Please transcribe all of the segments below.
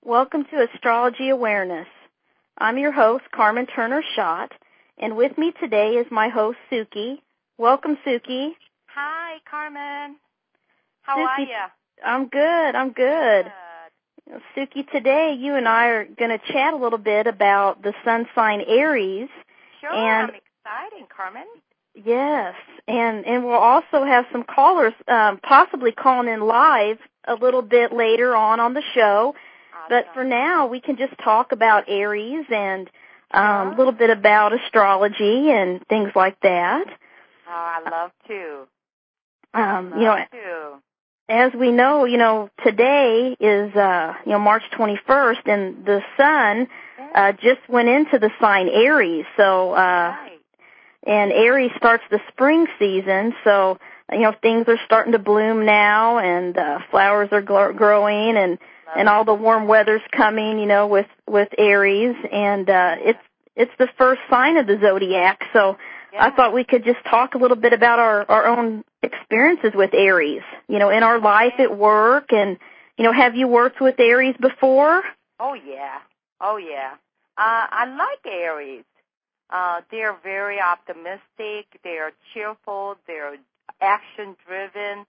Welcome to Astrology Awareness. I'm your host, Carmen Turner-Schott, and with me today is my host, Suki. Welcome, Suki. Hi, Carmen. How are you? I'm good. Suki, today you and I are going to chat a little bit about the sun sign Aries. Sure, I'm excited, Carmen. Yes, and we'll also have some callers possibly calling in live a little bit later on the show. But for now, we can just talk about Aries and a little bit about astrology and things like that. Oh, I love to. As we know, today is, March 21st, and the sun just went into the sign Aries. So, and Aries starts the spring season, so, things are starting to bloom now, and flowers are growing, and all the warm weather's coming, with Aries, and it's the first sign of the zodiac. So I thought we could just talk a little bit about our own experiences with Aries, in our life at work, and have you worked with Aries before? Oh yeah. I like Aries. They're very optimistic. They're cheerful. They're action-driven.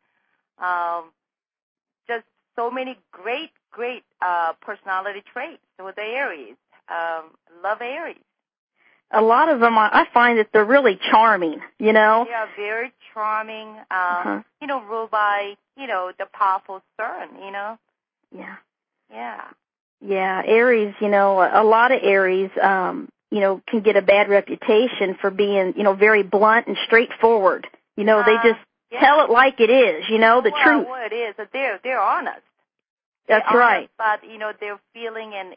Just so many great personality traits with the Aries. Love Aries. A lot of them, I find that they're really charming, They are very charming, ruled by, the powerful sun, Yeah. Yeah, Aries, a lot of Aries, can get a bad reputation for being, very blunt and straightforward. They just tell it like it is, the truth. Well, it is. They're honest. That's right. But, their feeling and,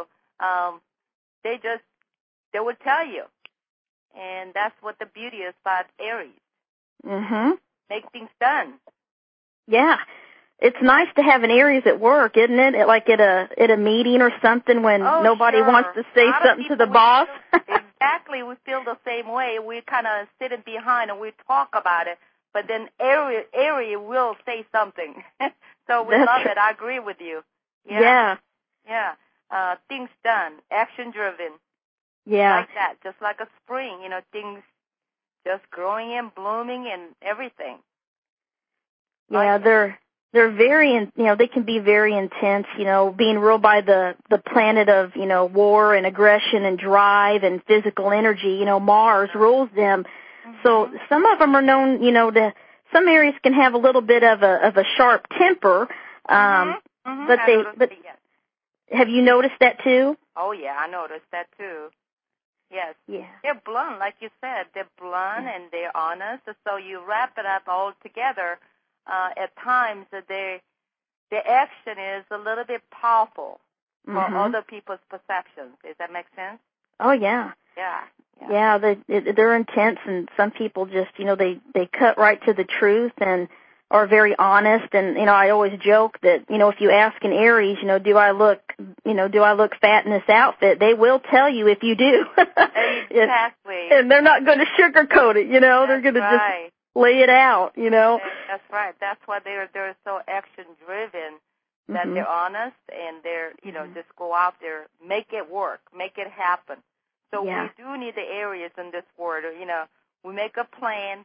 they will tell you. And that's what the beauty is about Aries. Mm-hmm. Make things done. Yeah. It's nice to have an Aries at work, isn't it? Like at a meeting or something when nobody wants to say something to the boss. Exactly. We feel the same way. We kind of sit behind and we talk about it. But then Aries will say something. So we love it. I agree with you. Yeah. Things done. Action-driven. Yeah. Like that. Just like a spring, things just growing and blooming and everything. Yeah, they're very, they can be very intense, being ruled by the planet of, war and aggression and drive and physical energy. Mars rules them. Mm-hmm. So some of them are known, some Aries can have a little bit of a sharp temper. But have you noticed that too? Oh yeah, I noticed that too. Yes. Yeah. They're blunt, like you said. They're blunt and they're honest. So you wrap it up all together. At times, their action is a little bit powerful for other people's perceptions. Does that make sense? Oh, yeah. Yeah, they're intense, and some people just, they cut right to the truth and are very honest. And, I always joke that, if you ask an Aries, do I look fat in this outfit? They will tell you if you do. Exactly. And they're not going to sugarcoat it, they're going to just lay it out, That's right. That's why they're so action-driven, that they're honest and they're, just go out there, make it work, make it happen. So we do need the Aries in this world. We make a plan,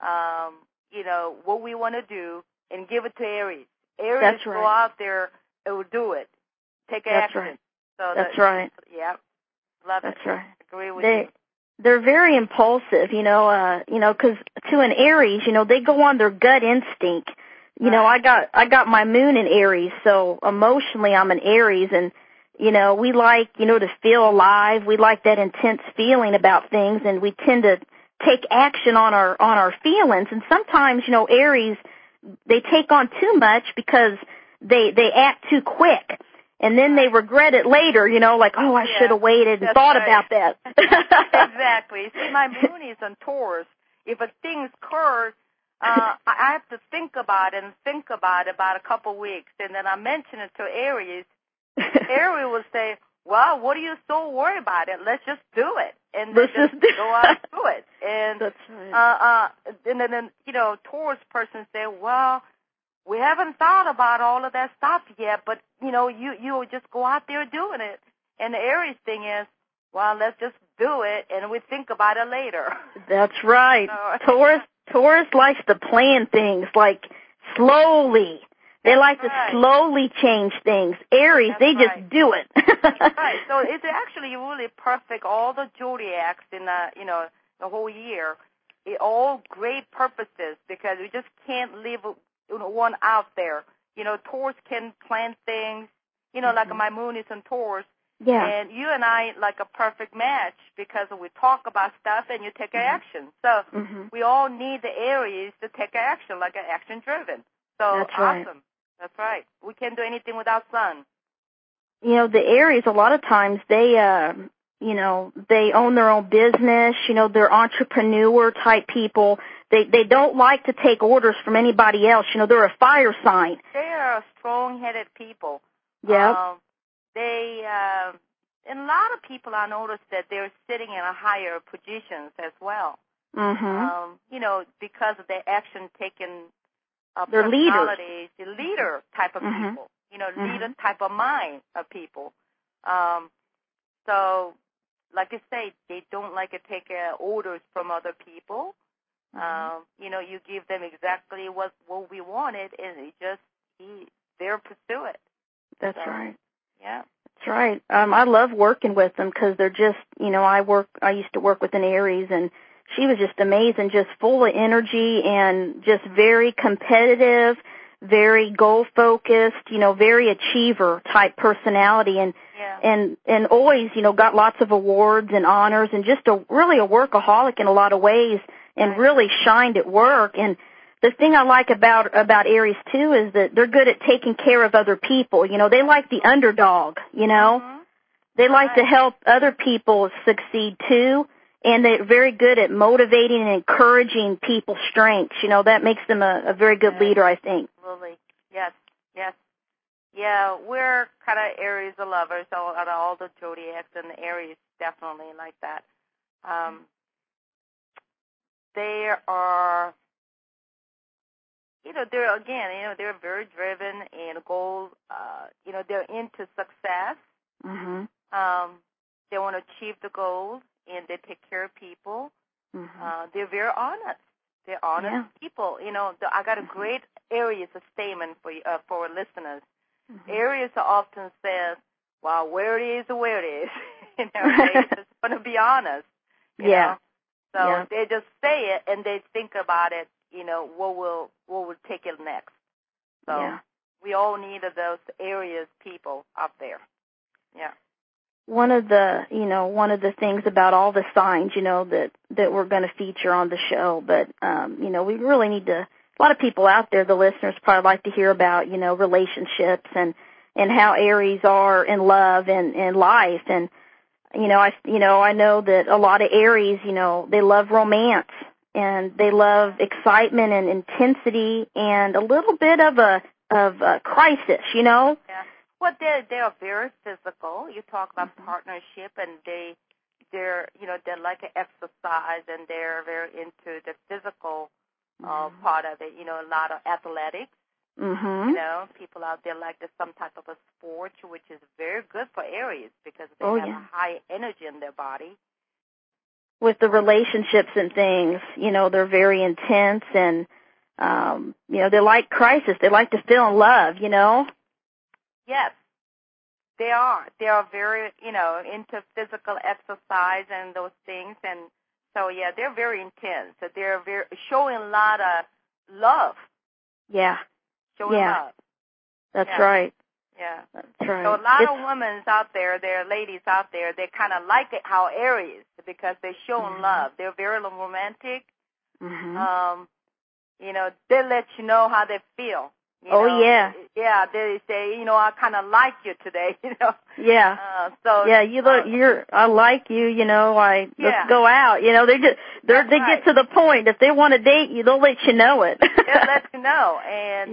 what we want to do, and give it to Aries. Aries go out there, it will do it. Take action. Right. So that's right. Yeah. Love it. That's right. Agree with you. They're very impulsive, because to an Aries, they go on their gut instinct. I got my moon in Aries, so emotionally I'm an Aries, and, we like, to feel alive. We like that intense feeling about things, and we tend to take action on our feelings. And sometimes, Aries, they take on too much because they act too quick. And then they regret it later, like, I should have waited and thought about that. Exactly. See, my moon is on Taurus. If a thing's occurred, I have to think about it about a couple of weeks. And then I mention it to Aries. Aries will say, well, what are you so worried about it? Let's just do it. And then just go out and do it. And, That's right. and then, Taurus person say, well, we haven't thought about all of that stuff yet, but, you just go out there doing it. And the Aries thing is, well, let's just do it, and we think about it later. That's right. Taurus likes to plan things, like, slowly. They like to slowly change things. Aries, they just do it. That's right. So it's actually really perfect. All the zodiacs in the whole year, all great purposes, because we just can't leave one out there. Taurus can plan things. Like my moon is in Taurus. Yeah. And you and I like a perfect match, because we talk about stuff and you take action. So we all need the Aries to take action, like action driven. So that's awesome. Right. That's right. We can't do anything without sun. The Aries, a lot of times they they own their own business. They're entrepreneur type people. They don't like to take orders from anybody else. They're a fire sign. They are strong-headed people. Yeah. And a lot of people, I noticed that they're sitting in a higher positions as well. Because of their action taken. They're leaders. The leader type of people. Leader type of mind of people. So, like I say, they don't like to take orders from other people. You give them exactly what we wanted, and they'll pursue it. That's right. Yeah. That's right. I love working with them, because they're just, I used to work with an Aries, and she was just amazing, just full of energy and just very competitive, very goal-focused, very achiever-type personality, and always, got lots of awards and honors, and just really a workaholic in a lot of ways, and really shined at work. And the thing I like about Aries, too, is that they're good at taking care of other people. They like the underdog, They like to help other people succeed, too. And they're very good at motivating and encouraging people's strengths. That makes them a very good leader, I think. Absolutely. Yes. Yeah, we're kind of Aries lovers, so out of all the zodiacs, and the Aries definitely like that. They are, they're very driven and goals, they're into success. They want to achieve the goals, and they take care of people. They're very honest. They're honest people. I got a great Aries statement for listeners. Aries often says, well, where it is, where it is. They just want to be honest. You know? So they just say it, and they think about it, what will take it next. So we all need those Aries people out there. Yeah. One of the things about all the signs, that we're going to feature on the show, but, we really need to, a lot of people out there, the listeners probably like to hear about, relationships and how Aries are in love and life. And, I know that a lot of Aries, they love romance, and they love excitement and intensity and a little bit of a crisis, Yeah. Well, they are very physical. You talk about partnership, and they like to exercise, and they're very into the physical part of it. A lot of athletics. People out there like some type of a sport, which is very good for Aries, because they have a high energy in their body. With the relationships and things, they're very intense, and they like crisis. They like to feel in love. Yes, they are. They are very, into physical exercise and those things. And so, they're very intense. They're showing a lot of love. Yeah. Showing love. That's right. Yeah. That's right. So a lot of women out there, there are ladies out there, they kind of like it how Aries, because they're showing love. They're very romantic. They let you know how they feel. Yeah, they say, I kind of like you today, Yeah. I like you, let's go out. They get to the point. If they want to date you, they'll let you know it. They'll let you know. And,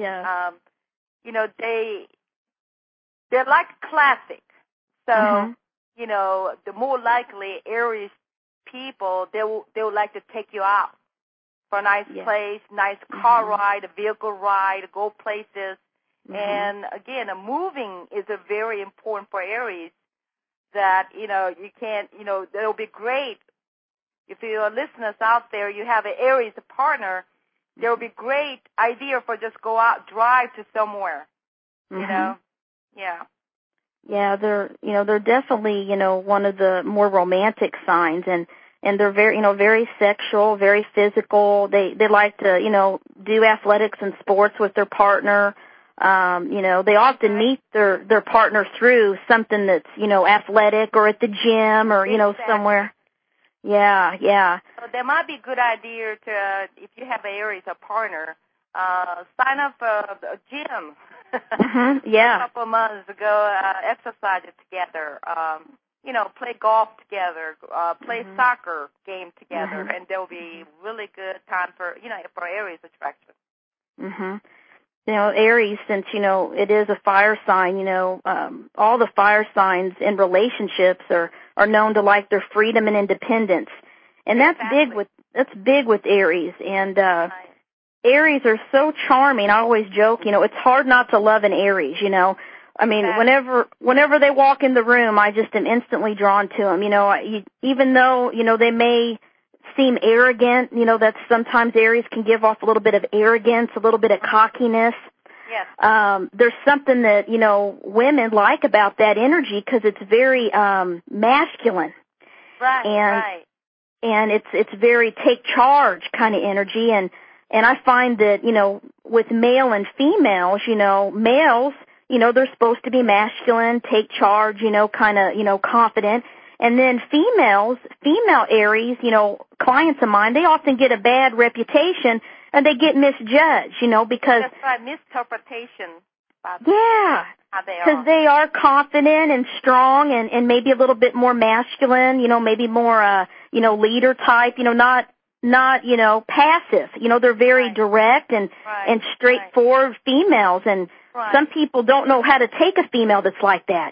they're like classic. So, the more likely Aries people, they would like to take you out for a nice place, nice car ride, a vehicle ride, go places. And again, moving is a very important for Aries. That you can't. It'll be great if your listeners out there, you have an Aries partner. There will be great idea for just go out, drive to somewhere. Yeah. Yeah, they're definitely, one of the more romantic signs, and they're very, very sexual, very physical. They like to, do athletics and sports with their partner. They often meet their partner through something that's, athletic or at the gym or, somewhere. Yeah. So there might be a good idea to, if you have an Aries, a partner, sign up for a gym. Yeah. A couple of months ago, exercise together, play golf together, play soccer game together, and there'll be really good time for Aries attraction. Aries, since, it is a fire sign, all the fire signs in relationships are known to like their freedom and independence. And that's big with Aries. And Aries are so charming. I always joke, it's hard not to love an Aries, I mean, whenever they walk in the room, I just am instantly drawn to them. Even though, they may seem arrogant, that sometimes Aries can give off a little bit of arrogance, a little bit of cockiness. Yes. There's something that, women like about that energy because it's very masculine. Right. And it's very take charge kind of energy, and I find that, with male and females, males, they're supposed to be masculine, take charge, kind of, confident. And then female Aries, clients of mine, they often get a bad reputation and they get misjudged, because... That's right, misinterpretation. Yeah, because they are confident and strong and maybe a little bit more masculine, maybe more, leader type, not passive. They're very direct and straightforward females, and some people don't know how to take a female that's like that.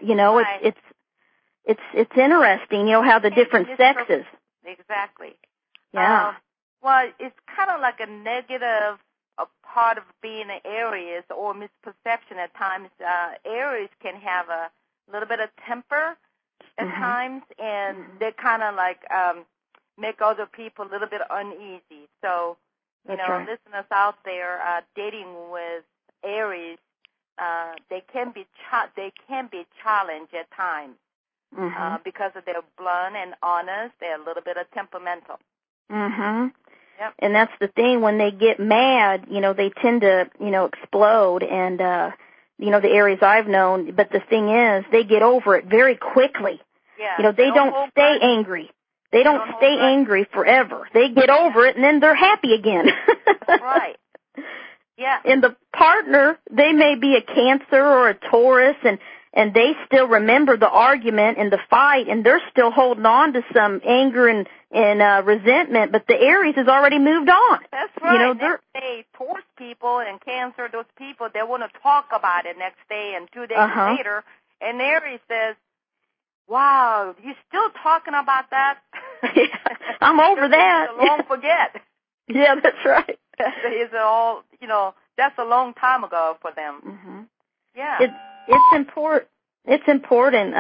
It's interesting, how the different sexes. Exactly. Yeah. Well, it's kind of like a negative part of being an Aries or misperception at times. Aries can have a little bit of temper at times, and they kind of like make other people a little bit uneasy. So, listeners out there dating with Aries, they can be challenged at times because of their blunt and honest. They're a little bit of temperamental. Yep. And that's the thing, when they get mad, they tend to, explode, and, the Aries I've known, but the thing is, they get over it very quickly. Yeah. They don't stay angry. They don't stay angry forever. They get over it, and then they're happy again. Right. Yeah. And the partner, they may be a Cancer or a Taurus, and they still remember the argument and the fight, and they're still holding on to some anger and resentment, but the Aries has already moved on. That's right. Next day, Taurus people and Cancer, those people, they want to talk about it next day and 2 days later, and Aries says, wow, you still talking about that? Yeah, I'm over that. Long forget. Yeah, that's right. It's all, that's a long time ago for them. Yeah. It's important,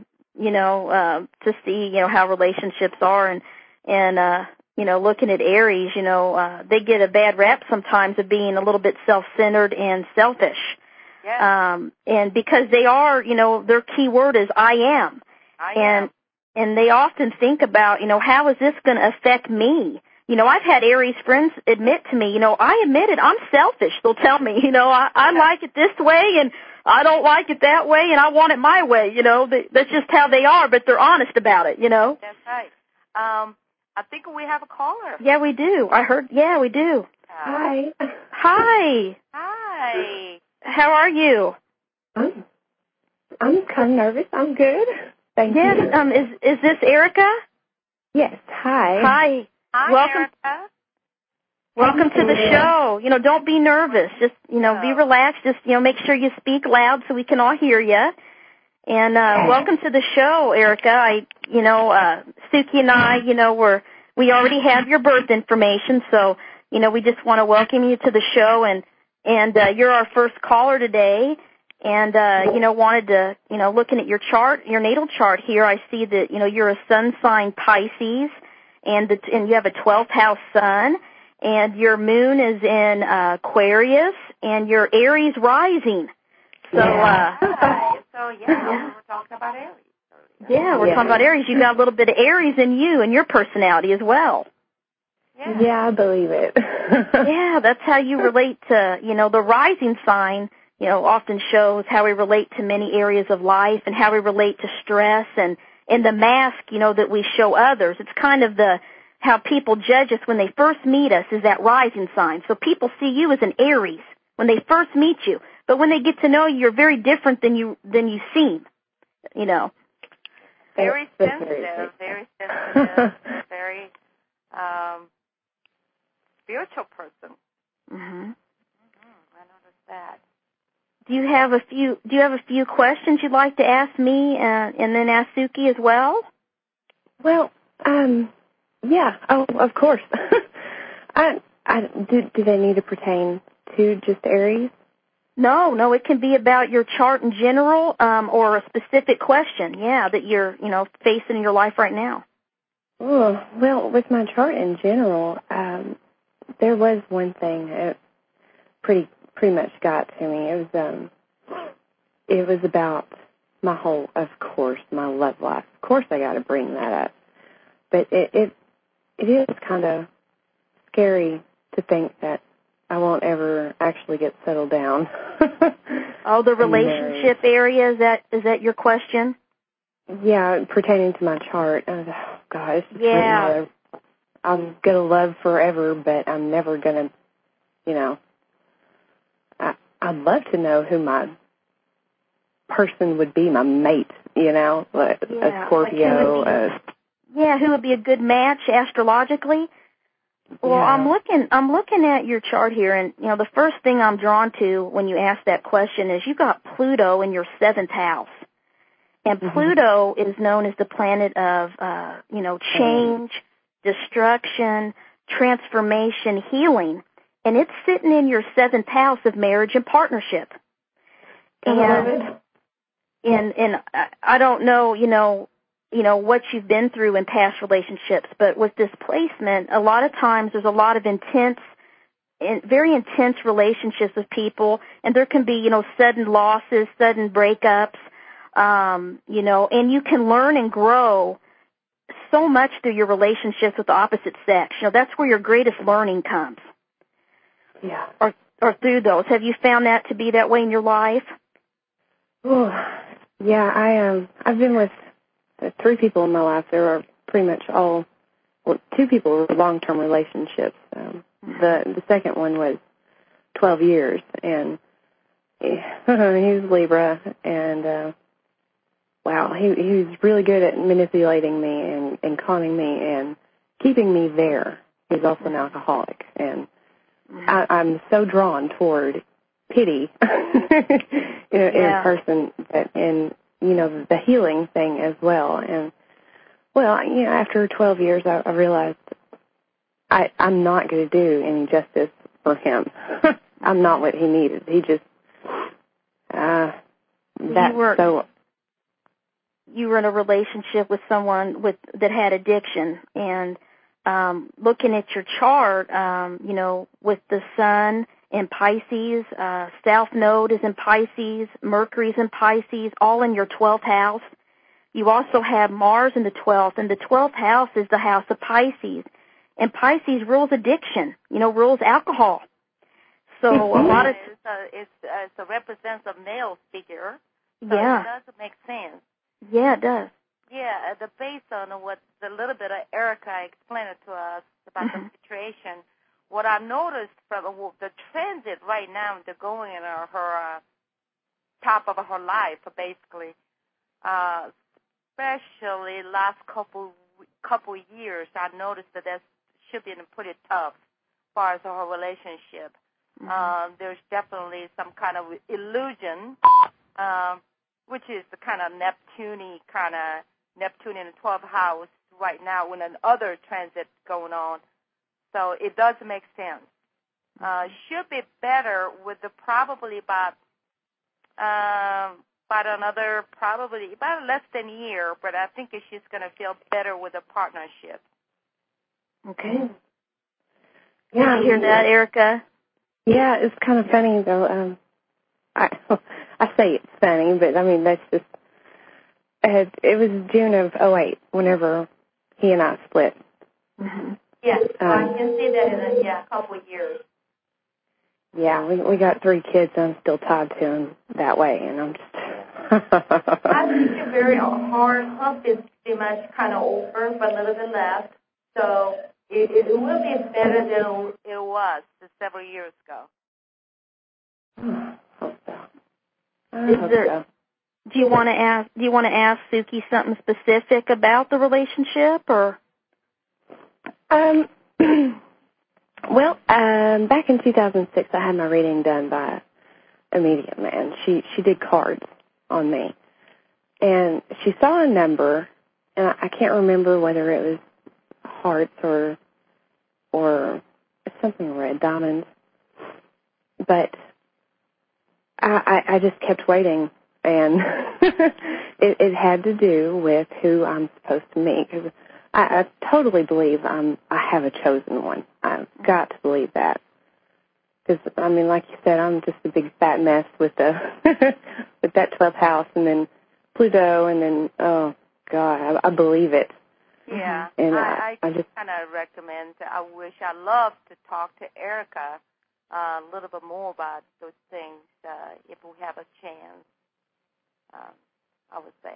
to see, how relationships are, and looking at Aries, they get a bad rap sometimes of being a little bit self-centered and selfish. Yeah. And because they are, their key word is I am. And they often think about, how is this going to affect me? I've had Aries friends admit to me, I admit it, I'm selfish. They'll tell me, I like it this way and I don't like it that way and I want it my way, That's just how they are, but they're honest about it, That's right. I think we have a caller. Yeah, we do. Yeah, we do. Hi. Hi. Hi. How are you? I'm kind of nervous. I'm good. Thank you. Yes, is this Erica? Yes, hi. Hi. Hi, Welcome. Erica. Welcome to the show. Don't be nervous. Just, be relaxed. Just, make sure you speak loud so we can all hear you. And welcome to the show, Erica. Suki and I, we already have your birth information, so, we just want to welcome you to the show, and you're our first caller today. And, wanted to, looking at your chart, your natal chart here, I see that, you're a sun sign Pisces, and you have a 12th house sun, and your moon is in Aquarius, and your Aries rising. So, we're talking about Aries. Yeah, we're talking about Aries. You got a little bit of Aries in you and your personality as well. Yeah, I believe it. Yeah, that's how you relate to, the rising sign, often shows how we relate to many areas of life and how we relate to stress and the mask, that we show others. It's kind of how people judge us when they first meet us is that rising sign. So people see you as an Aries when they first meet you, but when they get to know you, you're very different than you seem, Very sensitive, very spiritual person. Mhm. I noticed that. Do you have a few questions you'd like to ask me and then ask Suki as well? Well, yeah. Oh, of course. Do they need to pertain to just Aries? No, it can be about your chart in general, or a specific question, that you're, facing in your life right now. Oh, well, with my chart in general, there was one thing that pretty much got to me. It was about my my love life. Of course I got to bring that up. But it is kind of scary to think that I won't ever actually get settled down. Oh, the relationship area, is that your question? Yeah, pertaining to my chart. Oh, gosh. Yeah. I'm going to love forever, but I'm never going to, I'd love to know who my person would be, my mate, like a Scorpio. Who would be a good match astrologically? Well, yeah. I'm looking at your chart here, and the first thing I'm drawn to when you ask that question is you got Pluto in your 7th house, and Pluto is known as the planet of change, destruction, transformation, healing, and it's sitting in your 7th house of marriage and partnership. And I don't know, what you've been through in past relationships, but with this placement, a lot of times there's a lot of very intense relationships with people, and there can be, sudden losses, sudden breakups, and you can learn and grow so much through your relationships with the opposite sex. That's where your greatest learning comes. Yeah. Or through those. Have you found that to be that way in your life? Oh, yeah, I've been with 3 people in my life. There are pretty much 2 people were long-term relationships. The second one was 12 years, and he was Libra, and wow, he was really good at manipulating me and conning me and keeping me there. He's also an alcoholic, and I'm so drawn toward pity in a person, and the healing thing as well. And well, after 12 years, I realized I'm not going to do any justice for him. I'm not what he needed. He just you were in a relationship with someone that had addiction, and looking at your chart, with the sun in Pisces, South Node is in Pisces, Mercury's in Pisces, all in your 12th house. You also have Mars in the 12th, and the 12th house is the house of Pisces. And Pisces rules addiction, rules alcohol. So a lot of it represents a male figure. So it does make sense. Yeah, it does. Yeah, based on what the little bit of Erica explained to us about the situation, what I noticed from the transit right now, they're going in her top of her life, basically, especially last couple years, I noticed that should be pretty tough as far as her relationship. There's definitely some kind of illusion, which is the kind of Neptune in the 12th house right now when another transit going on. So it does make sense. Should be better with probably about less than a year, but I think she's going to feel better with a partnership. Okay. Yeah, you hear that, Erica? Yeah, it's kind of funny though. I say it's funny, but I mean that's just. It was June of 2008 whenever he and I split. Mm-hmm. Yes, I can see that in a couple of years. Yeah, we got 3 kids. I'm still tied to him that way, and I'm just. I think it's very hard. Hump is pretty much kind of over, but a little bit left. So it will be better than it was several years ago. Hope so. I hope so. Do you want to ask Suki something specific about the relationship, or? Well, back in 2006, I had my reading done by a medium, and she did cards on me, and she saw a number, and I can't remember whether it was hearts or something red, diamonds, but I just kept waiting. And it had to do with who I'm supposed to meet. Because I totally believe I have a chosen one. I've got to believe that. Because, I mean, like you said, I'm just a big fat mess with with that 12th house and then Pluto and then, oh, God, I believe it. Yeah, and I just kind of recommend, I love to talk to Erica a little bit more about those things if we have a chance. I would say.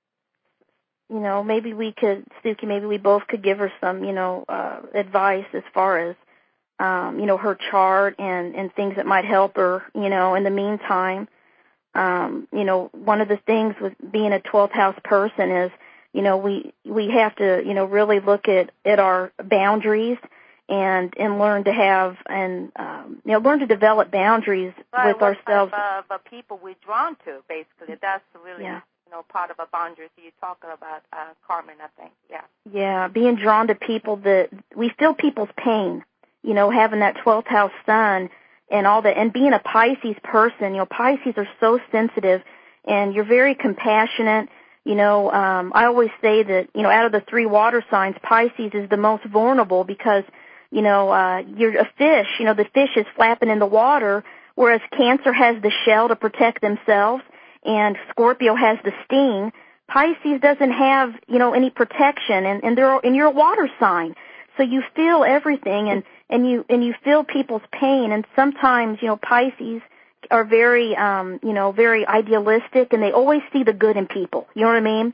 Maybe we could, Suki, maybe we both could give her some, advice as far as, her chart and things that might help her, in the meantime. One of the things with being a 12th house person is, we have to, really look at our boundaries and learn to have and, learn to develop boundaries with ourselves. What people we're drawn to, basically. That's really, part of a boundary. So you're talking about Carmen, I think. Yeah. Yeah, being drawn to people that we feel people's pain, having that 12th house sun and all that, and being a Pisces person, Pisces are so sensitive and you're very compassionate. I always say that, out of the 3 water signs, Pisces is the most vulnerable because you're a fish. The fish is flapping in the water, whereas Cancer has the shell to protect themselves, and Scorpio has the sting. Pisces doesn't have, any protection, and you're a water sign, so you feel everything, and you feel people's pain, and sometimes, Pisces are very, very idealistic, and they always see the good in people. You know what I mean?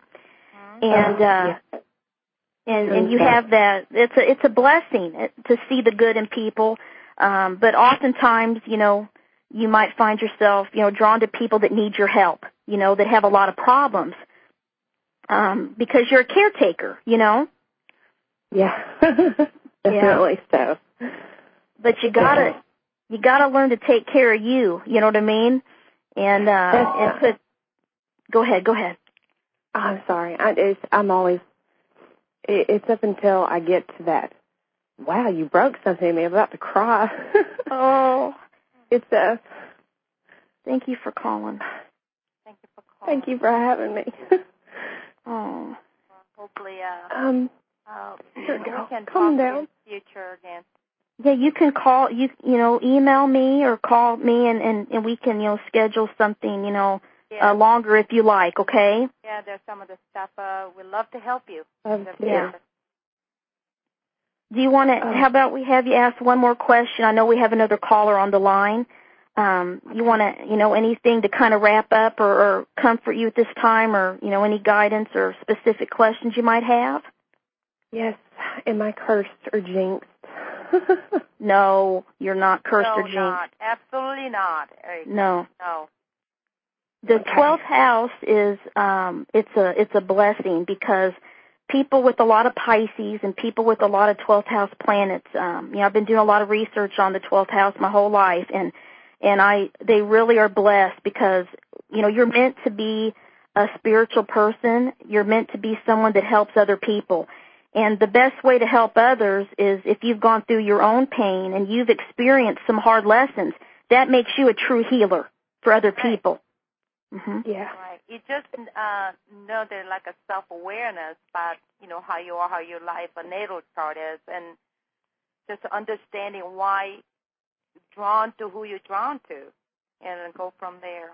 And you have that. It's a blessing to see the good in people, but oftentimes, you might find yourself, drawn to people that need your help, that have a lot of problems, because you're a caretaker, Yeah, definitely so. But you gotta learn to take care of you. You know what I mean? And go ahead. Oh, I'm sorry. I'm always. It's up until I get to that. Wow, you broke something. I'm about to cry. Oh, it's Thank you for calling. Thank you for having me. Oh. Hopefully, we can calm talk down. in the future again. Yeah, you can call, email me or call me and we can, schedule something, longer if you like, okay? Yeah, there's some of the stuff. We'd love to help you. Yeah. Do you want to, how about we have you ask one more question? I know we have another caller on the line. You want to, anything to kind of wrap up or comfort you at this time, or, any guidance or specific questions you might have? Yes. Am I cursed or jinxed? No, you're not cursed or jinxed. No, not. Absolutely not. No. No. The 12th house is, it's a blessing because people with a lot of Pisces and people with a lot of 12th house planets, I've been doing a lot of research on the 12th house my whole life, and they really are blessed because, you're meant to be a spiritual person. You're meant to be someone that helps other people. And the best way to help others is if you've gone through your own pain and you've experienced some hard lessons, that makes you a true healer for other people. Mm-hmm. Yeah. Right. You just know there's like a self-awareness about, how you are, how your life, a natal chart is, and just understanding why you're drawn to who you're drawn to, and then go from there.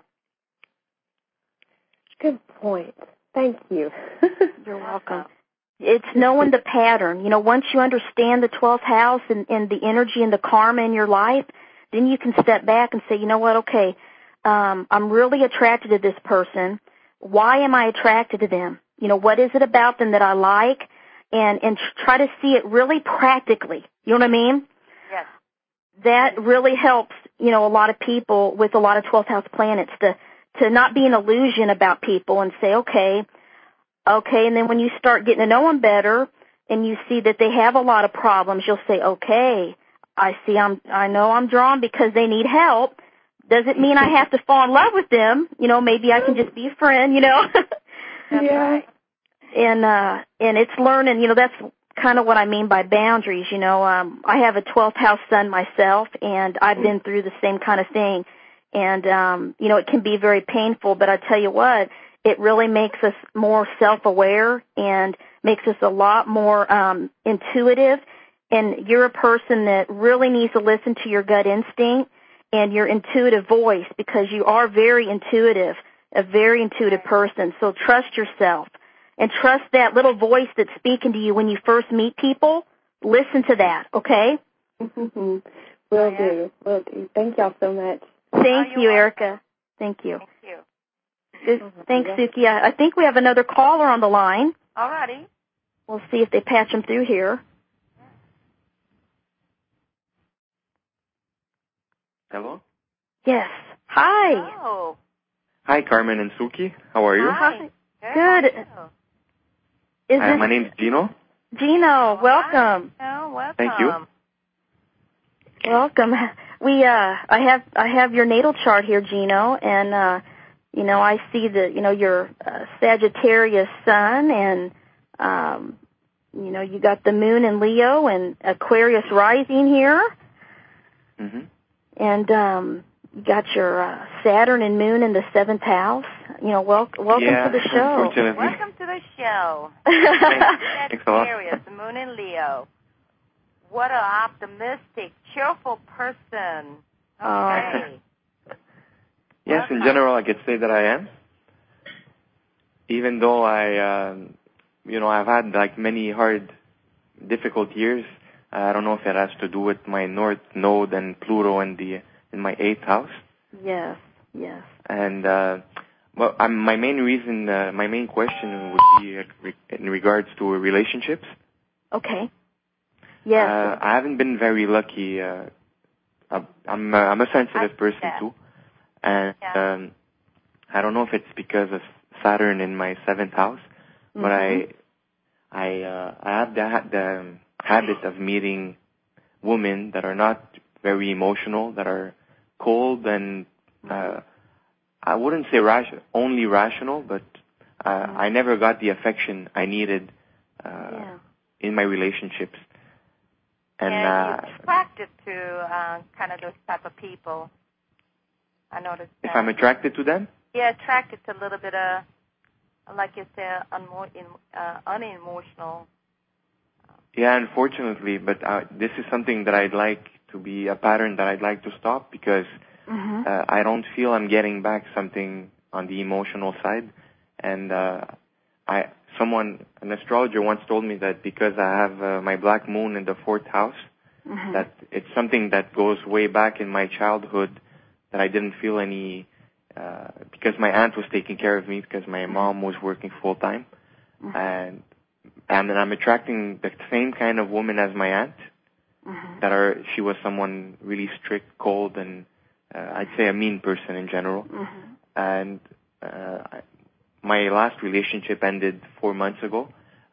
Good point. Thank you. You're welcome. It's knowing the pattern. Once you understand the 12th house and the energy and the karma in your life, then you can step back and say, you know what, okay, I'm really attracted to this person. Why am I attracted to them? What is it about them that I like? And try to see it really practically. You know what I mean? Yes. That really helps, a lot of people with a lot of 12th house planets to not be an illusion about people and say, okay, and then when you start getting to know them better and you see that they have a lot of problems, you'll say, okay, I know I'm drawn because they need help. Doesn't mean I have to fall in love with them. Maybe I can just be a friend, Yeah. And it's learning, that's kind of what I mean by boundaries, I have a 12th house son myself, and I've been through the same kind of thing. And, it can be very painful, but I tell you what, it really makes us more self-aware and makes us a lot more intuitive. And you're a person that really needs to listen to your gut instinct and your intuitive voice, because you are very intuitive, a very intuitive person. So trust yourself and trust that little voice that's speaking to you when you first meet people. Listen to that, okay? Will do. Thank y'all so much. Thank you, Erica. Thank you. Thank you. Thanks, Suki. I think we have another caller on the line. All righty. We'll see if they patch them through here. Hello? Yes. Hi. Oh. Hi, Carmen and Suki. How are you? Hi. Good. My name's Gino. Gino, welcome. Oh, welcome. Thank you. Welcome. I have your natal chart here, Gino, and I see that you're Sagittarius sun, and you got the moon in Leo and Aquarius rising here. Mhm. And you got your Saturn and moon in the 7th house. Welcome to the show. Unfortunately. Welcome to the show. Thanks a lot. Sagittarius, moon in Leo. What an optimistic, cheerful person. Okay. Yes, in general, I could say that I am. Even though I've had like many hard, difficult years. I don't know if it has to do with my North Node and Pluto in my 8th house. Yes. And my main question would be in regards to relationships. Okay. Yes. I haven't been very lucky. I'm a sensitive person too, and I don't know if it's because of Saturn in my 7th house, but I have the habit of meeting women that are not very emotional, that are cold and I wouldn't say only rational, but I never got the affection I needed in my relationships. And you're attracted to kind of those type of people. I noticed that. If I'm attracted to them? Yeah, attracted to a little bit of, like you said, unemotional. Yeah, unfortunately, but this is something that I'd like to be a pattern that I'd like to stop, because I don't feel I'm getting back something on the emotional side. And an astrologer once told me that because I have my black moon in the 4th house, that it's something that goes way back in my childhood, that I didn't feel any, because my aunt was taking care of me because my mom was working full time. And I'm attracting the same kind of woman as my aunt, she was someone really strict, cold, and I'd say a mean person in general. And my last relationship ended 4 months ago.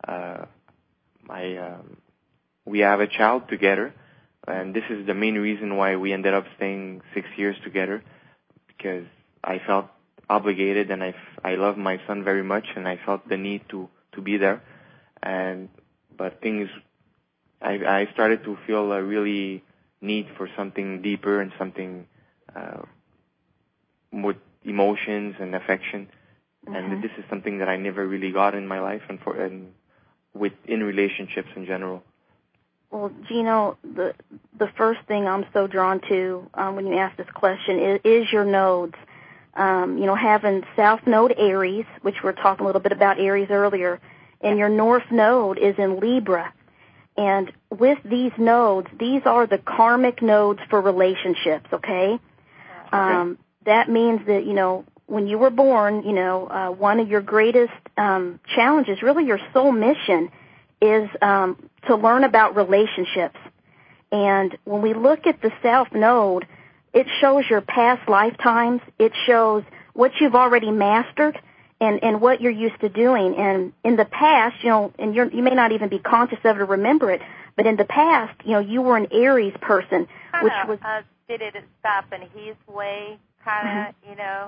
We have a child together, and this is the main reason why we ended up staying 6 years together, because I felt obligated, and I love my son very much, and I felt the need to be there. but I started to feel a really need for something deeper and something with emotions and affection. And this is something that I never really got in my life and in relationships in general. Well, Gino, the first thing I'm so drawn to when you ask this question is your nodes. Having South Node Aries, which we were talking a little bit about Aries earlier, and your North Node is in Libra. And with these nodes, these are the karmic nodes for relationships, okay? That means that, when you were born, one of your greatest challenges, really your soul mission, is to learn about relationships. And when we look at the South Node, it shows your past lifetimes. It shows what you've already mastered and what you're used to doing. And in the past, and you may not even be conscious of it or remember it, but in the past, you were an Aries person, which was... did it stop in his way, kind of,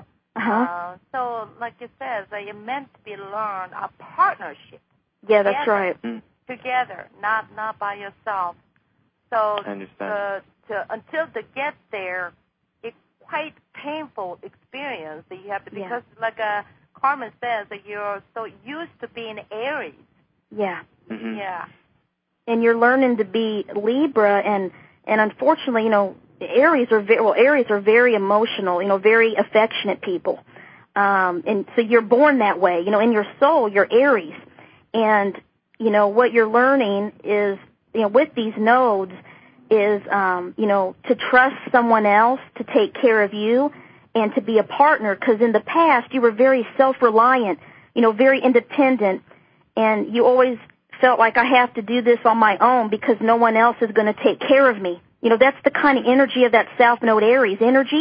So, like it says, it meant to be learned a partnership. Yeah, that's right. Together, not by yourself. So I understand. Until to get there, it's quite painful experience that you have to, because like Carmen says, that you're so used to being Aries. Yeah. Yeah. And you're learning to be Libra, and unfortunately, Aries are very emotional, very affectionate people. And so you're born that way. In your soul, you're Aries. And, what you're learning is, with these nodes is, to trust someone else to take care of you and to be a partner. Because in the past, you were very self-reliant, very independent, and you always felt like I have to do this on my own because no one else is going to take care of me. That's the kind of energy of that South Node Aries energy.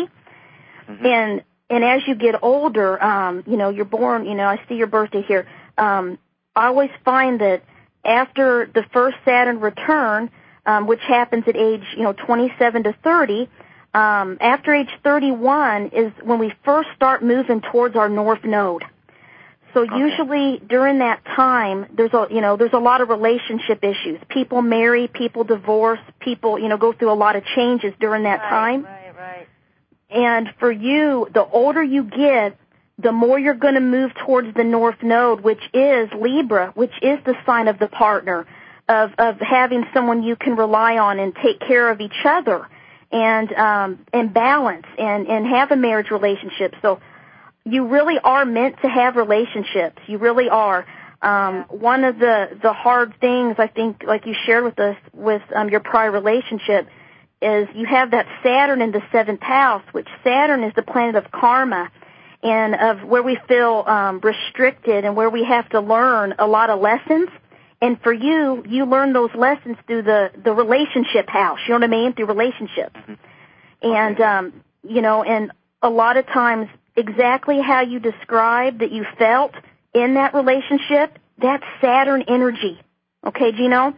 And as you get older, you're born, I see your birthday here. I always find that after the first Saturn return, which happens at age, 27 to 30, after age 31 is when we first start moving towards our North Node. So usually during that time, there's a lot of relationship issues. People marry, people divorce, people, go through a lot of changes during that time. Right. And for you, the older you get, the more you're going to move towards the North Node, which is Libra, which is the sign of the partner, of having someone you can rely on and take care of each other and balance and have a marriage relationship. So you really are meant to have relationships. You really are. One of the hard things, I think, like you shared with us with your prior relationship, is you have that Saturn in the 7th house, which Saturn is the planet of karma and of where we feel restricted and where we have to learn a lot of lessons. And for you learn those lessons through the relationship house, you know what I mean, through relationships. And, and a lot of times exactly how you described that you felt in that relationship, that's Saturn energy. Okay, Gino?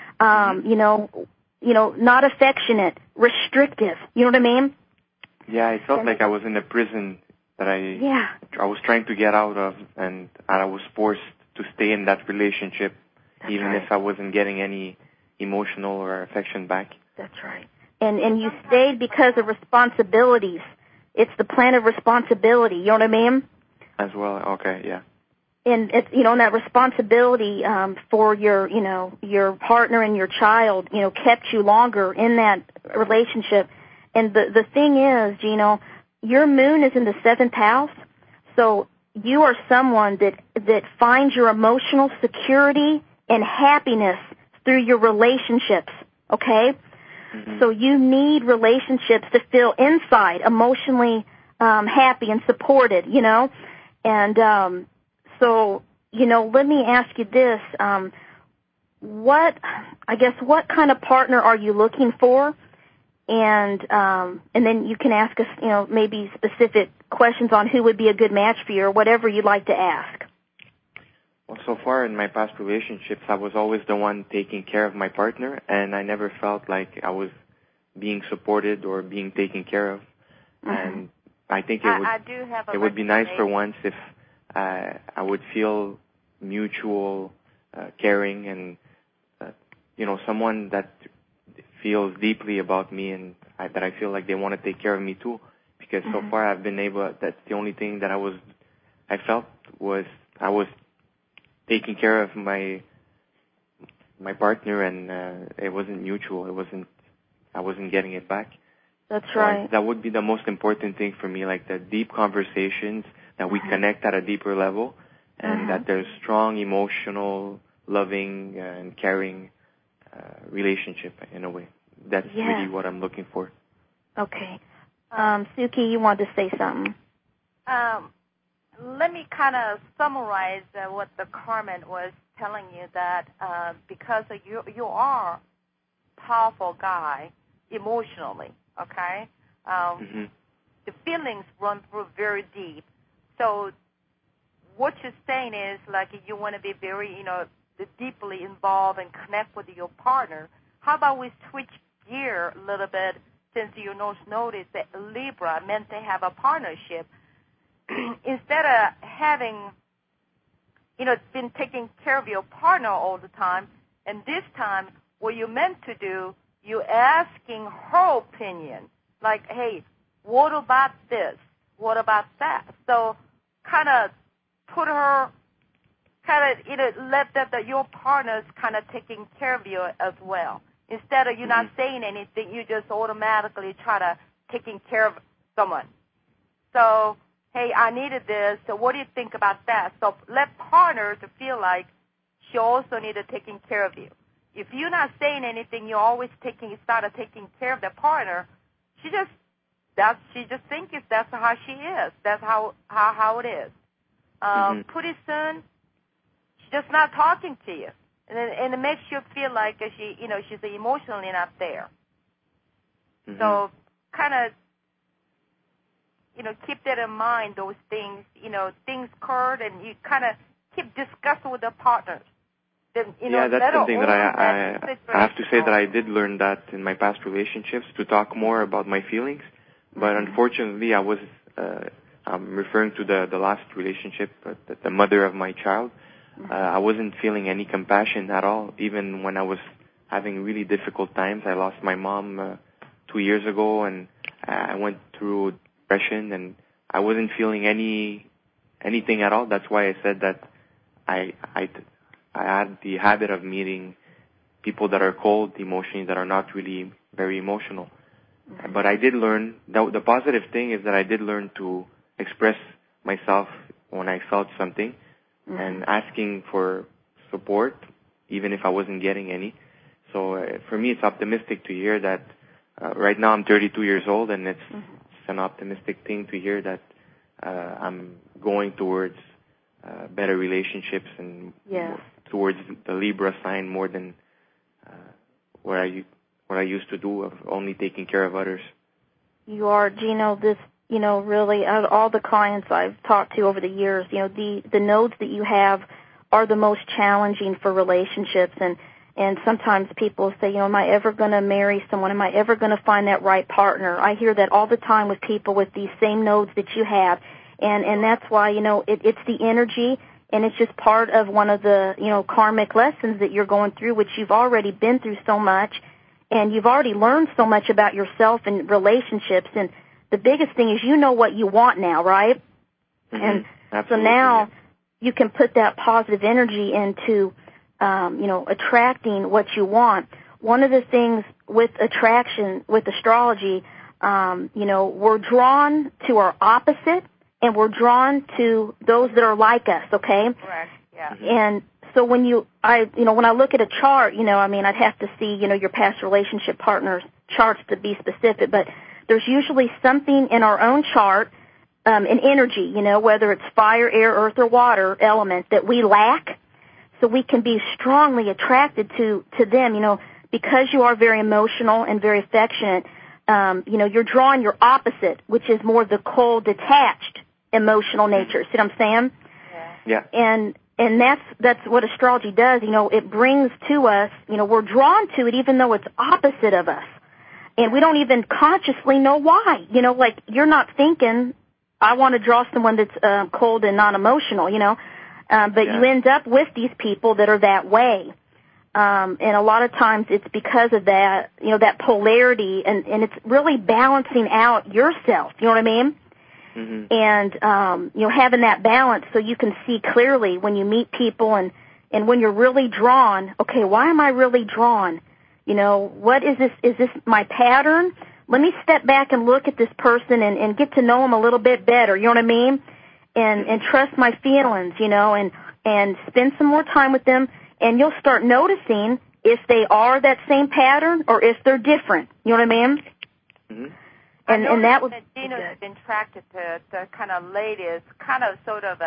Not affectionate, restrictive. You know what I mean? Yeah, I felt like I was in a prison that I was trying to get out of, and I was forced to stay in that relationship, even if I wasn't getting any emotional or affection back. That's right. And you stayed because of responsibilities. It's the planet of responsibility. You know what I mean? As well. Okay. Yeah. And it's and that responsibility for your partner and your child kept you longer in that relationship. And the thing is, your moon is in the 7th house, so you are someone that finds your emotional security and happiness through your relationships. Okay. So you need relationships to feel inside emotionally happy and supported, And so, let me ask you this. What kind of partner are you looking for? And then you can ask us, maybe specific questions on who would be a good match for you or whatever you'd like to ask. Well, so far in my past relationships, I was always the one taking care of my partner, and I never felt like I was being supported or being taken care of. And I think it would be nice for once if I would feel mutual caring and someone that feels deeply about me and that I feel like they want to take care of me too. Because so far I've been able. That's the only thing that I felt was I was taking care of my partner, and it wasn't mutual. I wasn't getting it back. That's right. That would be the most important thing for me, like the deep conversations, that we connect at a deeper level, and that there's strong, emotional, loving, and caring relationship in a way. That's really what I'm looking for. Okay. Suki, you wanted to say something. Let me kind of summarize what the Carmen was telling you, that because you are a powerful guy emotionally, okay? The feelings run through very deep. So what you're saying is, like, you want to be very, deeply involved and connect with your partner. How about we switch gear a little bit, since you noticed that Libra meant to have a partnership. Instead of having, been taking care of your partner all the time, and this time what you're meant to do, you're asking her opinion. Like, hey, what about this? What about that? So kind of put her, let your partner's kind of taking care of you as well. Instead of you not saying anything, you just automatically try to taking care of someone. So, hey, I needed this, so what do you think about that? So let partners feel like she also needed taking care of you. If you're not saying anything, you're always started taking care of the partner, she just thinks that's how she is. That's how it is. Pretty soon, she's just not talking to you. And it makes you feel like she's emotionally not there. So kind of, keep that in mind, those things, things occurred, and you kind of keep discussing with the partners. Then, that's something that I have to say that I did learn that in my past relationships, to talk more about my feelings. But unfortunately, I'm referring to the last relationship, the mother of my child. I wasn't feeling any compassion at all, even when I was having really difficult times. I lost my mom 2 years ago, and I went through depression, and I wasn't feeling anything at all. That's why I said that I had the habit of meeting people that are cold emotionally, that are not really very emotional. But I did learn, the positive thing is that I did learn to express myself when I felt something, and asking for support, even if I wasn't getting any. So for me, it's optimistic to hear that. Right now I'm 32 years old, and it's an optimistic thing to hear that I'm going towards better relationships and towards the Libra sign more than what I used to do, of only taking care of others. You are, Gino. This, really, out of all the clients I've talked to over the years, the nodes that you have are the most challenging for relationships. And sometimes people say, am I ever going to marry someone? Am I ever going to find that right partner? I hear that all the time with people with these same nodes that you have. And that's why, it's the energy, and it's just part of one of the, karmic lessons that you're going through, which you've already been through so much, and you've already learned so much about yourself and relationships. And the biggest thing is you know what you want now, right? And Absolutely, so now you can put that positive energy into, attracting what you want. One of the things with attraction, with astrology, we're drawn to our opposite, and we're drawn to those that are like us, okay? Correct, yeah. And so when I look at a chart, I'd have to see, your past relationship partners' charts to be specific, but there's usually something in our own chart, an energy, whether it's fire, air, earth, or water element that we lack, so we can be strongly attracted to them, because you are very emotional and very affectionate. You're drawing your opposite, which is more the cold, detached, emotional nature. See what I'm saying? Yeah. And that's what astrology does. It brings to us, we're drawn to it even though it's opposite of us. And we don't even consciously know why. Like, you're not thinking, I want to draw someone that's cold and non-emotional, but you end up with these people that are that way. And a lot of times it's because of that, that polarity, and it's really balancing out yourself. You know what I mean? Mm-hmm. And, having that balance so you can see clearly when you meet people and when you're really drawn, okay, why am I really drawn? What is this? Is this my pattern? Let me step back and look at this person and get to know them a little bit better. You know what I mean? And trust my feelings, and spend some more time with them, and you'll start noticing if they are that same pattern or if they're different. You know what I mean? Mm-hmm. And that was Gino's been attracted to kind of ladies, kind of sort of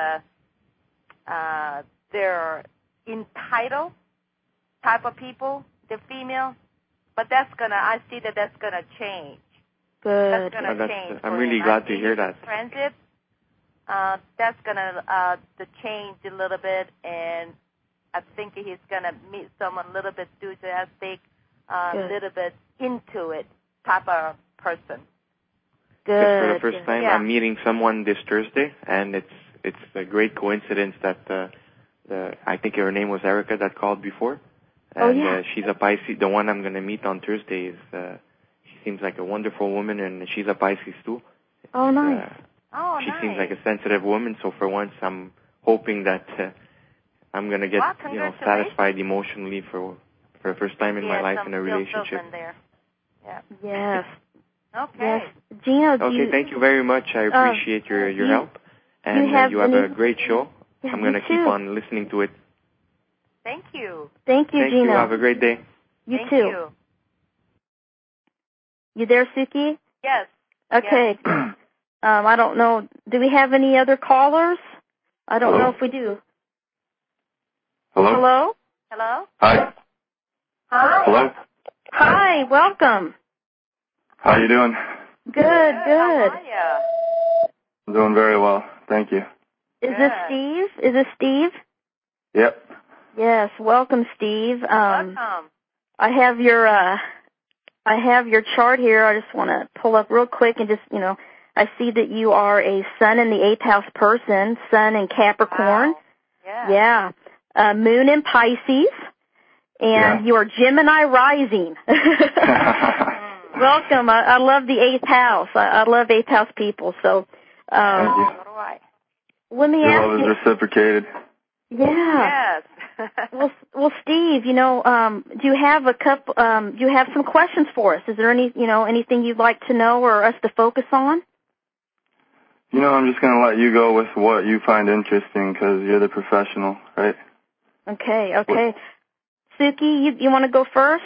they're entitled type of people, they're female, but I see that's gonna change. Good. That's gonna change. I'm really glad to hear that. Transit, that's gonna change a little bit, and I think he's gonna meet someone a little bit enthusiastic, a little bit into it type of person. Good. For the first time, I'm meeting someone this Thursday, and it's a great coincidence that I think her name was Erica that called before. And she's a Pisces. The one I'm going to meet on Thursday is, she seems like a wonderful woman, and she's a Pisces too. Oh, nice. She seems like a sensitive woman, so for once I'm hoping that I'm going to get satisfied emotionally for the first time in my life in a relationship. There. Yeah. Yes. Okay. Yes. Gino, thank you very much. I appreciate your help. And you have a great show. I'm going to keep on listening to it. Thank you. Thank you, Gino. You. Have a great day. You Thank too. You. You there, Suki? Yes. Okay. Yes. I don't know. Do we have any other callers? I don't know if we do. Hello? Hello? Hello? Hi. Hi. Hello? Hi, welcome. How you doing? Good. How are you? I'm doing very well. Thank you. Is this Steve? Yep. Yes, welcome, Steve. Welcome. I have your chart here. I just want to pull up real quick and just, I see that you are a Sun in the 8th house person, Sun in Capricorn. Wow. Yeah. Moon in Pisces, and you are Gemini rising. Welcome. I love the 8th house. I love 8th house people. So, thank you. Let me ask you. Your love is reciprocated. Yeah. Yes. Well, Steve, do you have do you have some questions for us? Is there anything you'd like to know or us to focus on? I'm just going to let you go with what you find interesting because you're the professional, right? Okay. Suki, you want to go first?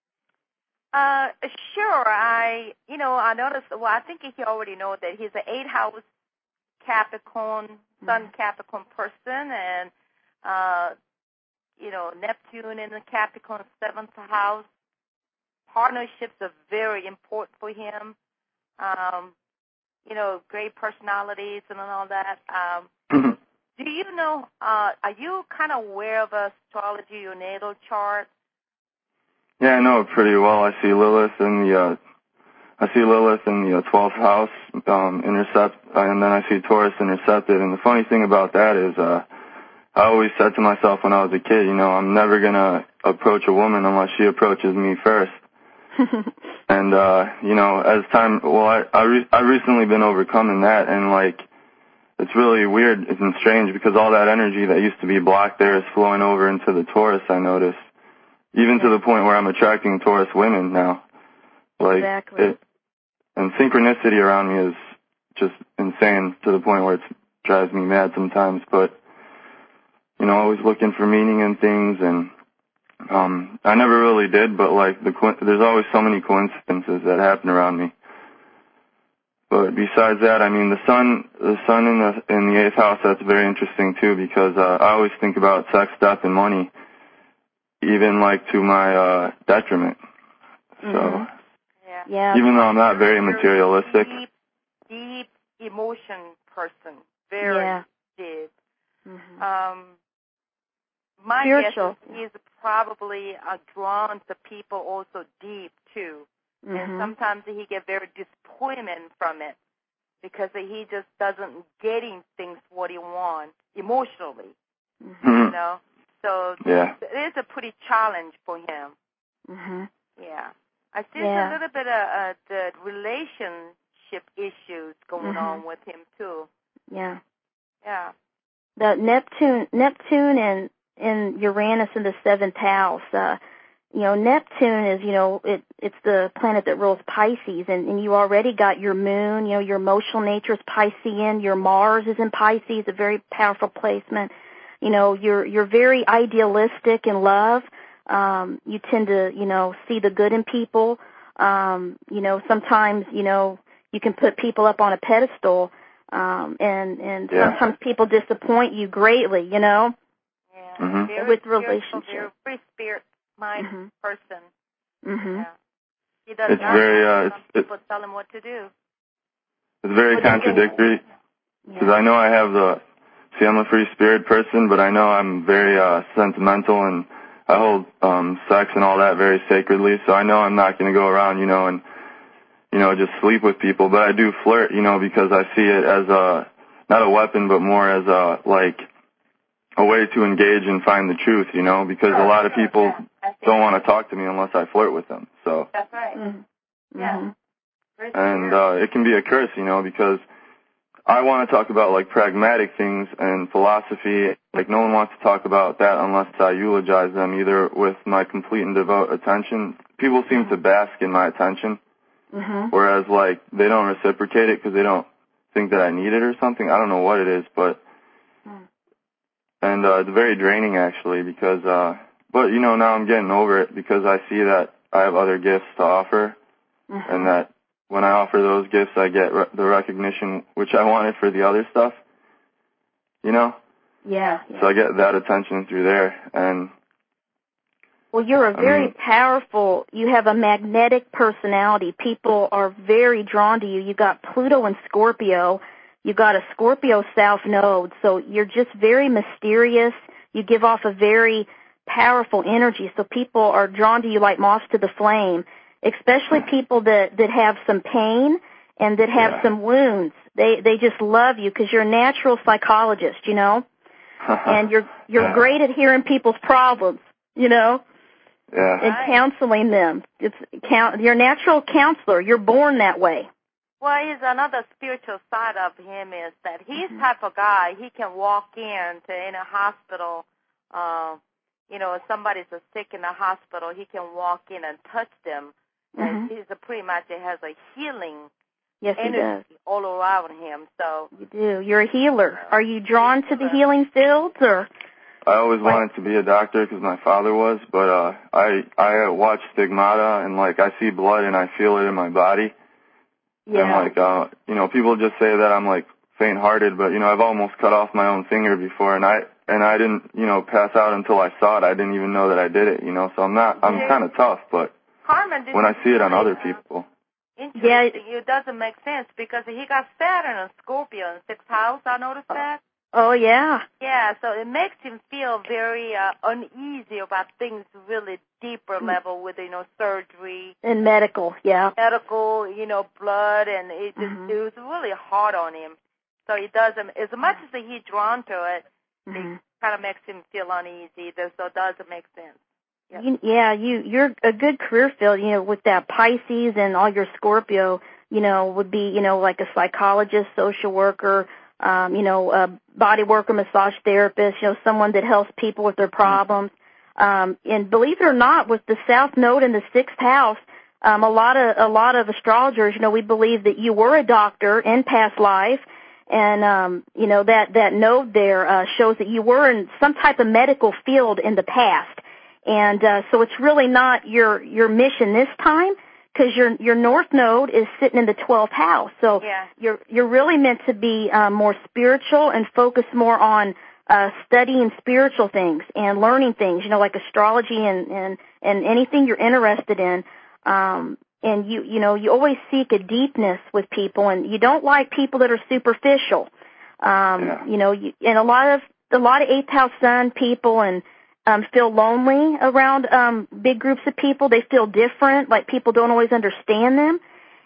Sure. I noticed, I think he already knows that he's an 8th house Capricorn, Sun Capricorn person, and, Neptune in the Capricorn 7th house. Partnerships are very important for him. Great personalities and all that. Do you know, are you kind of aware of astrology, your natal chart? Yeah, I know it pretty well. I see Lilith in the 12th house, and then I see Taurus intercepted. And the funny thing about that is, I always said to myself when I was a kid, I'm never gonna approach a woman unless she approaches me first. And as time, I've recently been overcoming that, and it's really weird and strange because all that energy that used to be blocked there is flowing over into the Taurus. I notice, even to the point where I'm attracting Taurus women now. Exactly. And synchronicity around me is just insane to the point where it drives me mad sometimes. But always looking for meaning in things, and I never really did. But there's always so many coincidences that happen around me. But besides that, the sun in the 8th house, that's very interesting too, because I always think about sex, death, and money, even to my detriment. So, even though I'm not very materialistic, deep emotion person, very deep. My guess is he's probably drawn to people also deep too. And sometimes he gets very disappointment from it because he just doesn't getting things what he wants emotionally, So it is a pretty challenge for him. Mhm. Yeah. I see a little bit of the relationship issues going on with him too. Yeah. Yeah. The Neptune and Uranus in the 7th house. Neptune is, it's the planet that rules Pisces, and you already got your moon, your emotional nature is Piscean, your Mars is in Pisces, a very powerful placement. You're very idealistic in love. You tend to, see the good in people. Sometimes, you can put people up on a pedestal, and sometimes people disappoint you greatly, Yeah. With relationships. Very spirit mind person. Mhm. Yeah. He does it's not very people tell him what to do. It's very contradictory because I know I have I'm a free spirit person, but I know I'm very sentimental, and I hold sex and all that very sacredly. So I know I'm not going to go around, and just sleep with people. But I do flirt, because I see it as not a weapon, but more as a way to engage and find the truth, because a lot of people don't want to talk to me unless I flirt with them. So that's right. Mm-hmm. Yeah. And it can be a curse, because I want to talk about pragmatic things and philosophy. No one wants to talk about that unless I eulogize them, either with my complete and devout attention. People seem to bask in my attention, whereas they don't reciprocate it because they don't think that I need it or something. I don't know what it is, but and it's very draining actually because but now I'm getting over it because I see that I have other gifts to offer, and that when I offer those gifts, I get the recognition which I wanted for the other stuff, Yeah. So I get that attention through there, and well, you're a very powerful, you have a magnetic personality. People are very drawn to you. You got Pluto and Scorpio. You got a Scorpio South Node, so you're just very mysterious. You give off a very powerful energy, so people are drawn to you like moths to the flame, especially people that have some pain and that have some wounds. They just love you because you're a natural psychologist, and you're great at hearing people's problems, and counseling them. You're a natural counselor. You're born that way. Well, he's another spiritual side of him is that he's the type of guy, he can walk in a hospital, if somebody's sick in the hospital, he can walk in and touch them. And he's pretty much has a healing energy all around him. So you do. You're a healer. Are you drawn to the healing fields, or? I always wanted to be a doctor because my father was, but I watch Stigmata and I see blood and I feel it in my body. Yeah. And people just say that I'm faint-hearted, but I've almost cut off my own finger before, and I didn't pass out until I saw it. I didn't even know that I did it, so I'm kind of tough, but Carmen, when I see it on other people. Interesting. It doesn't make sense because he got Saturn and Scorpio in 6th house. I noticed that. Oh, yeah. Yeah, so it makes him feel very uneasy about things really deeper level with, surgery. And medical, Medical, blood, and it was really hard on him. So he doesn't, as much as he's drawn to it, it kind of makes him feel uneasy, so it doesn't make sense. Yep. You're a good career field, with that Pisces and all your Scorpio, would be, like a psychologist, social worker, a body worker, massage therapist, someone that helps people with their problems. And believe it or not, with the South Node in the 6th house, a lot of astrologers, we believe that you were a doctor in past life, and that node there shows that you were in some type of medical field in the past. And so it's really not your mission this time, because your North Node is sitting in the 12th house. So you're really meant to be more spiritual and focus more on studying spiritual things and learning things, like astrology and anything you're interested in. And you always seek a deepness with people, and you don't like people that are superficial. And a lot of 8th house sun people and feel lonely around big groups of people. They feel different, like people don't always understand them.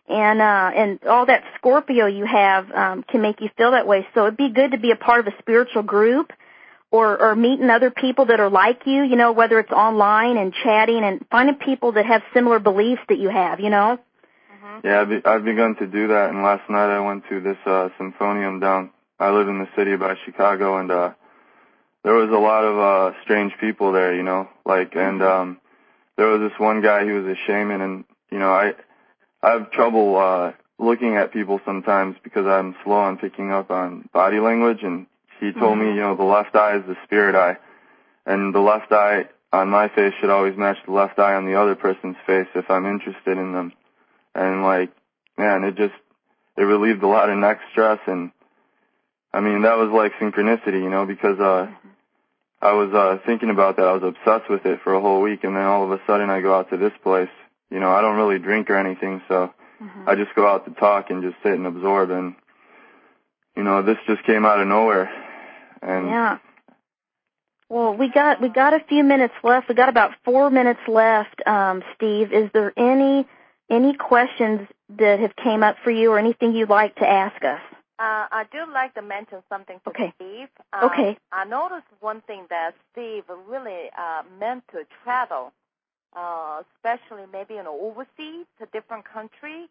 And all that Scorpio you have can make you feel that way. So it'd be good to be a part of a spiritual group or meeting other people that are like you, you know, whether it's online and chatting and finding people that have similar beliefs that you have, you know? Yeah, I've begun to do that, and last night I went to this symphonium down. I live in the city by Chicago, and there was a lot of strange people there, you know, like, and there was this one guy, he was a shaman, and, you know, I have trouble looking at people sometimes because I'm slow on picking up on body language, and he told me, you know, the left eye is the spirit eye, and the left eye on my face should always match the left eye on the other person's face if I'm interested in them. And, like, man, it relieved a lot of neck stress, and, I mean, that was like synchronicity, you know, because I was thinking about that. I was obsessed with it for a whole week, and then all of a sudden I go out to this place. You know, I don't really drink or anything, so I just go out to talk and just sit and absorb, and, you know, this just came out of nowhere. And yeah. Well, we got a few minutes left. We got about 4 minutes left, Steve. Is there any questions that have came up for you or anything you'd like to ask us? I do like to mention something to Steve. Okay. I noticed one thing that Steve really meant to travel, especially maybe in overseas to different countries.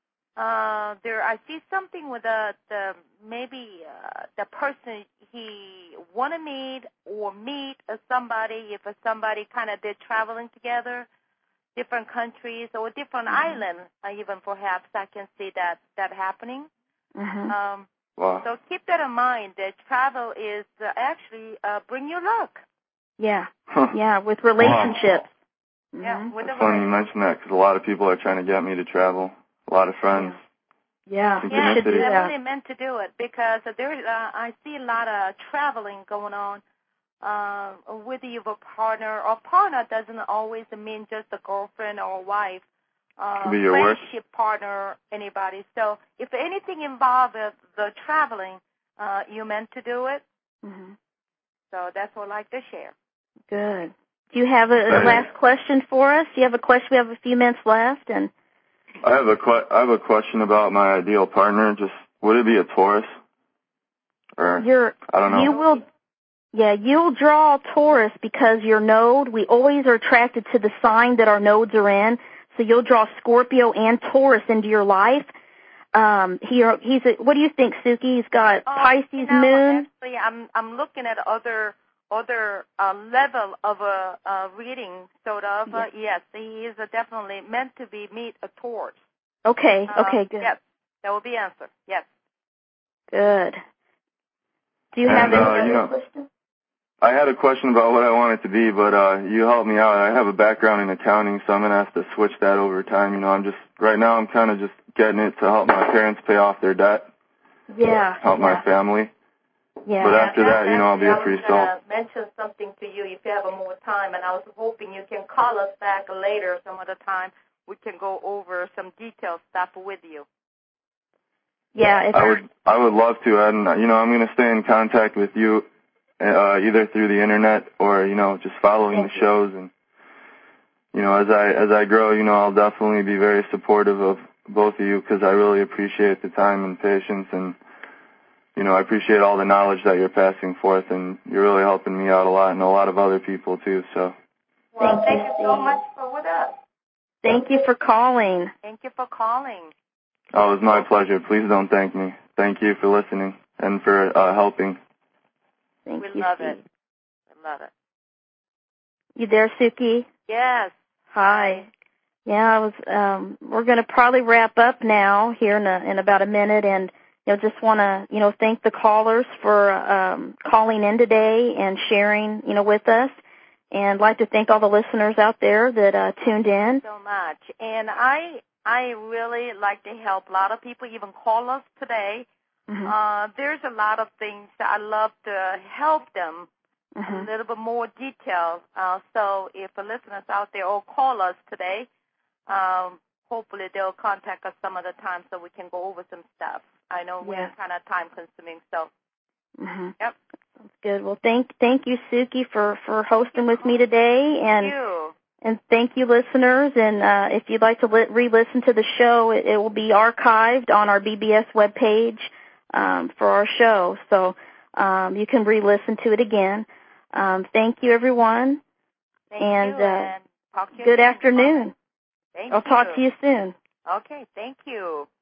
I see something with the person he want to meet or meet somebody, if somebody kind of did traveling together, different countries or different islands, even perhaps I can see that happening. Wow. So keep that in mind, that travel is actually bring you luck. Yeah, yeah, with relationships. Wow. Yeah, with it's funny you mention that because a lot of people are trying to get me to travel. A lot of friends. Yeah, you should do that. I really meant to do it because I see a lot of traveling going on with your partner. Or partner doesn't always mean just a girlfriend or a wife. Could be your friendship partner, anybody. So if anything involved the traveling, you meant to do it. So that's what I'd like to share. Good. Do you have a last question for us? Do you have a question? We have a few minutes left, and I have a question about my ideal partner. Just would it be a Taurus? Or I don't know. You'll draw a Taurus because your node. We always are attracted to the sign that our nodes are in. So you'll draw Scorpio and Taurus into your life. What do you think, Suki? He's got Pisces moon. Actually, I'm looking at other level of a reading, sort of. Yes, he is definitely meant to meet a Taurus. Okay, good. Yes, that will be answered. Yes. Good. Do you have any other questions? I had a question about what I want it to be, but you helped me out. I have a background in accounting, so I'm going to have to switch that over time. You know, right now I'm kind of just getting it to help my parents pay off their debt. Yeah. Help my family. Yeah. But after that, you know, I'll be a free soul. I was going to mention something to you if you have more time, and I was hoping you can call us back later some other time. We can go over some detailed stuff with you. Yeah. I would love to, and, you know, I'm going to stay in contact with you either through the internet or, you know, just following the shows. And, you know, as I grow, you know, I'll definitely be very supportive of both of you because I really appreciate the time and patience, and, you know, I appreciate all the knowledge that you're passing forth, and you're really helping me out a lot and a lot of other people too. So. Well, thank you so much for with us. Thank you for calling. Thank you for calling. Oh, it was my pleasure. Please don't thank me. Thank you for listening and for helping. Thank you, love Steve. it. We love it. You there, Suki? Yes. Hi. Yeah, we're going to probably wrap up now here in about a minute, and you know, just want to, you know, thank the callers for calling in today and sharing, you know, with us, and like to thank all the listeners out there that tuned in. So much, and I really like to help a lot of people. Even call us today. There's a lot of things that I love to help them a little bit more detail. So if the listeners out there will call us today, hopefully they'll contact us some other time so we can go over some stuff. I know we're kind of time consuming, so. Yep. Sounds good. Well, thank you, Suki, for hosting with me today, and thank you, listeners. And if you'd like to re-listen to the show, it will be archived on our BBS webpage for our show. So You can re-listen to it again. Thank you, everyone. Thank you, and talk to you good again. afternoon. Thank I'll you. talk to you soon. Okay, thank you.